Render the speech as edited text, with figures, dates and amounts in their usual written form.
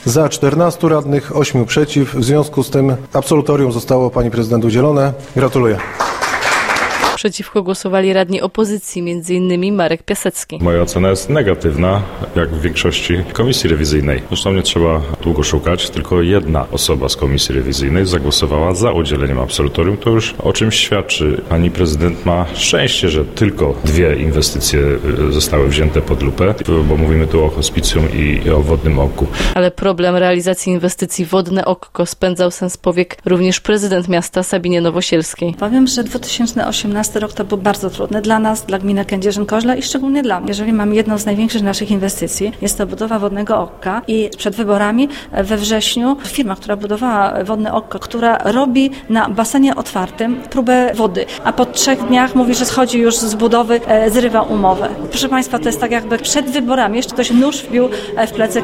Za 14 radnych, 8 przeciw. W związku z tym absolutorium zostało pani prezydent udzielone. Gratuluję. Przeciwko głosowali radni opozycji, m.in. Marek Piasecki. Moja ocena jest negatywna, jak w większości komisji rewizyjnej. Zresztą nie trzeba długo szukać, tylko jedna osoba z komisji rewizyjnej zagłosowała za udzieleniem absolutorium. To już o czymś świadczy. Pani prezydent ma szczęście, że tylko 2 inwestycje zostały wzięte pod lupę, bo mówimy tu o hospicjum i o Wodnym Oku. Ale problem realizacji inwestycji Wodne Oko spędzał sens powiek również prezydent miasta Sabinie Nowosielskiej. Powiem, że 2018 rok to był bardzo trudny dla nas, dla gminy Kędzierzyn-Koźle i szczególnie dla mnie. Jeżeli mamy jedną z największych naszych inwestycji, jest to budowa Wodnego Oka i przed wyborami we wrześniu firma, która budowała Wodne Oko, która robi na basenie otwartym próbę wody, a po 3 dniach mówi, że schodzi już z budowy, zrywa umowę. Proszę Państwa, to jest tak jakby przed wyborami jeszcze ktoś nóż wbił w plecy